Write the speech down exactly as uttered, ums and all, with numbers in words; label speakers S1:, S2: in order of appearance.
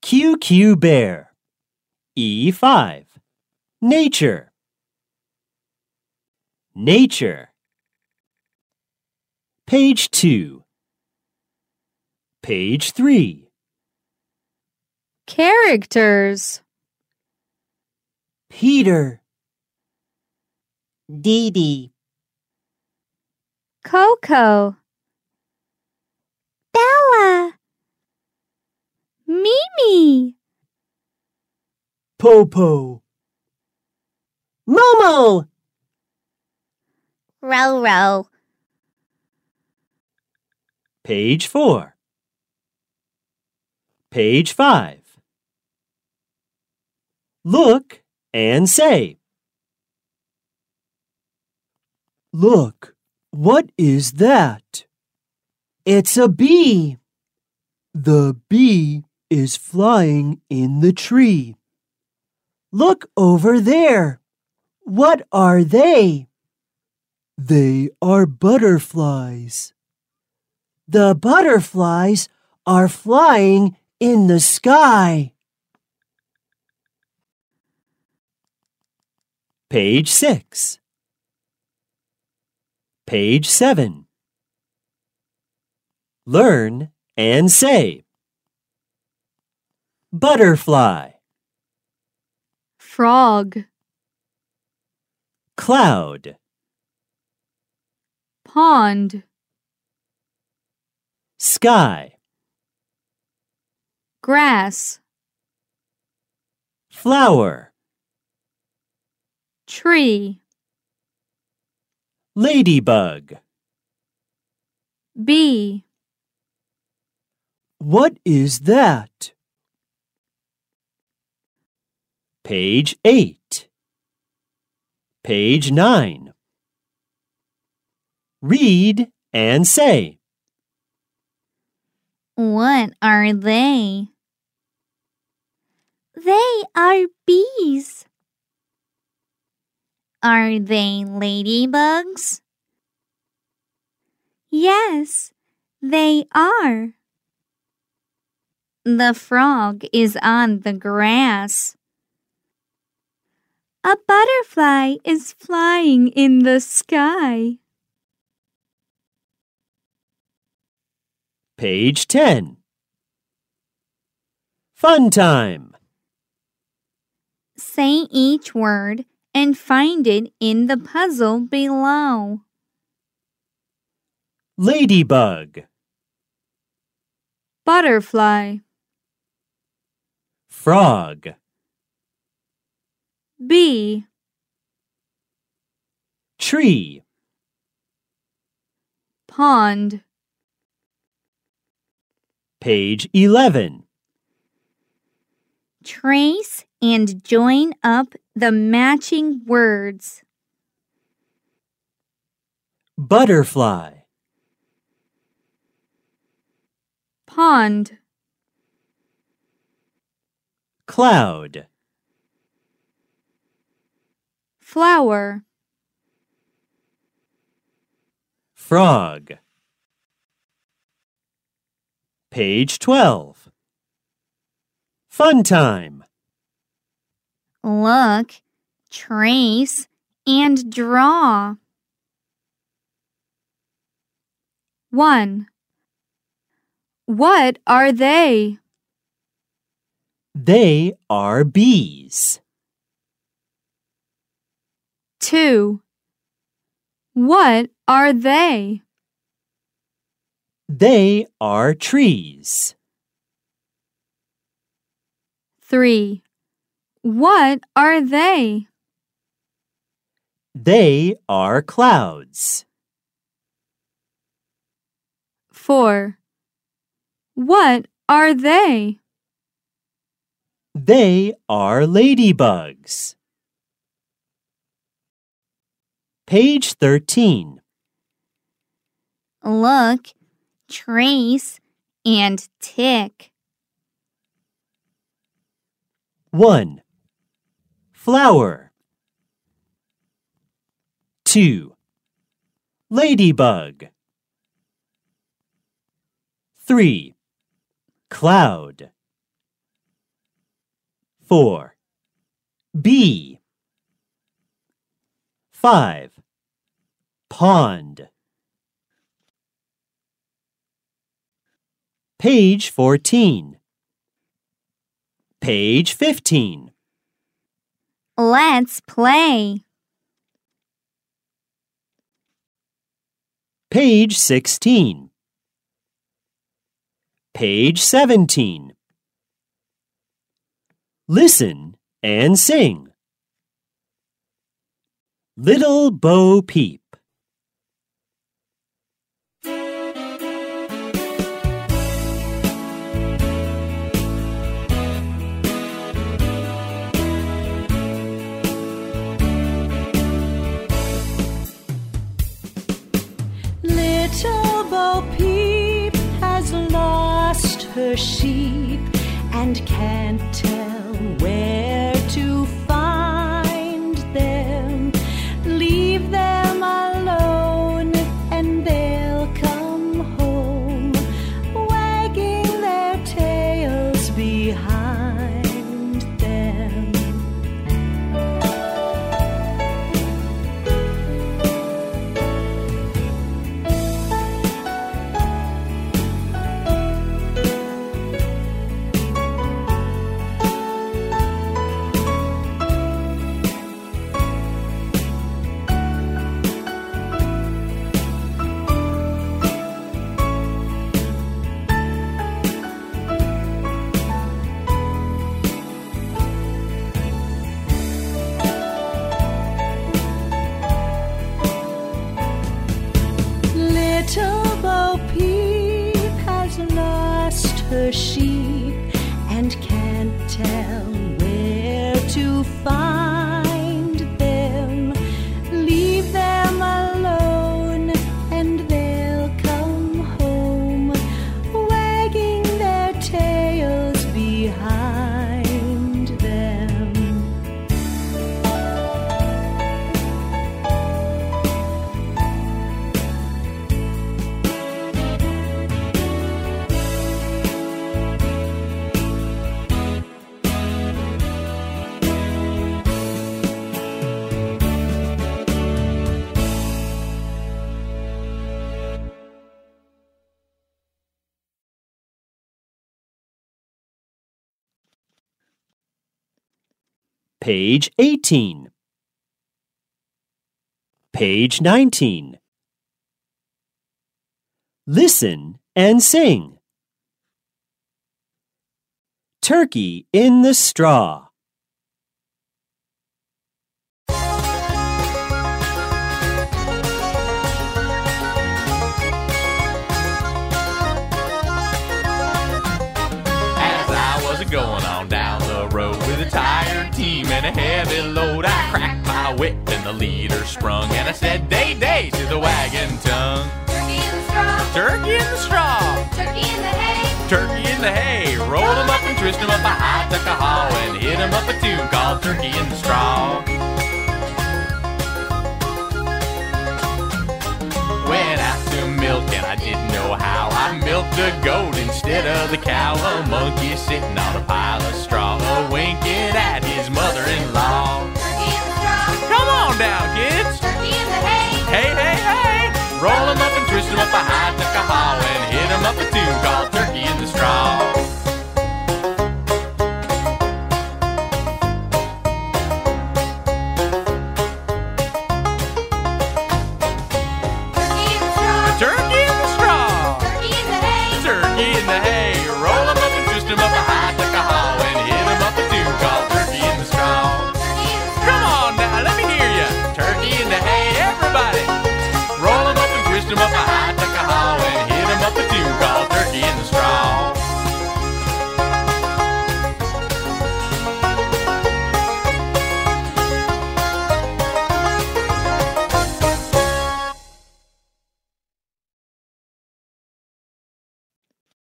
S1: Q Q Bear. E five. Nature. Nature. Page two. Page three.
S2: Characters.
S1: Peter. Dee Dee.
S2: Coco. Bella. Mimi.
S1: Popo. Momo.
S2: Roro.
S1: Page four. Page five. Look and say. Look, what is that? It's a bee. The bee is flying in the tree. Look over there. What are they? They are butterflies. The butterflies are flying in the sky. Page six. Page seven. Learn and say. Butterfly.
S2: Frog.
S1: Cloud.
S2: Pond.
S1: Sky.
S2: Grass.
S1: Flower.
S2: Tree.
S1: Ladybug.
S2: Bee.
S1: What is that? Page eight. Page nine. Read and say.
S2: What are they? They are bees. Are they ladybugs? Yes, they are. The frog is on the grass. A butterfly is flying in the sky.
S1: Page ten. Fun time.
S2: Say each word and find it in the puzzle below.
S1: Ladybug.
S2: Butterfly.
S1: Frog.
S2: Bee.
S1: Tree.
S2: Pond.
S1: Page eleven.
S2: Trace and join up the matching words.
S1: Butterfly.
S2: Pond.
S1: Cloud.
S2: Flower.
S1: Frog. Page twelve. Fun time.
S2: Look, trace, and draw. one. What are they?
S1: They are bees.
S2: two. What are they?
S1: They are trees.
S2: three. What are they?
S1: They are clouds.
S2: four. What are they?
S1: They are ladybugs. Page thirteen.
S2: Look, trace, and tick.
S1: one. Flower. two. Ladybug. three. Cloud. four. B. five. Pond. Page fourteen. Page fifteen.
S2: Let's play.
S1: Page sixteen. Page seventeen. Listen and sing. Little Bo Peep.
S3: Little Bo Peep has lost her sheep and can't tell where to find them. Leave them alone and they'll come home, wagging their tails behind them. Little Bo Peep has lost her sheep and can't tell where to find them. Leave them alone and they'll come home, wagging their tails behind them.
S1: Page eighteen. Page nineteen. Listen and sing. Turkey in the straw.
S4: As I was going on down the road with a tired team and a heavy load, I cracked my whip and the leader sprung, and I said, day, day, to the wagon tongue.
S5: Turkey in the straw.
S4: Turkey in the straw.
S5: Turkey in the hay.
S4: Turkey in the hay. Roll 'em up and twist 'em up. I took a haul and hit 'em up a tune called Turkey in the Straw. Went out to milk and I didn't know how. I milked the goat instead of the cow. A monkey sitting on a